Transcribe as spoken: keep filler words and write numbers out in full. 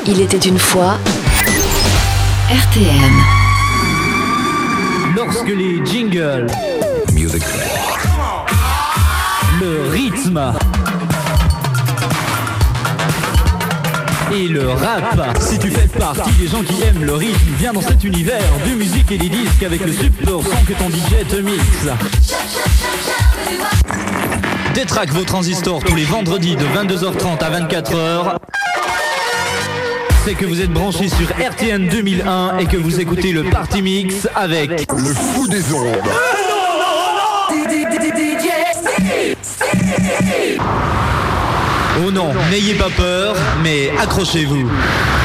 Il était une fois R T M. Lorsque les jingles, music, le rythme et le rap. Si tu fais partie des gens qui aiment le rythme, viens dans cet univers de musique et des disques avec le super son que ton D J te mixe. Détraque vos transistors tous les vendredis de vingt-deux heures trente à vingt-quatre heures. C'est que vous êtes branchés sur R T N deux mille un et que vous écoutez le Party Mix avec le fou des ondes. Oh non, n'ayez pas peur, mais accrochez-vous.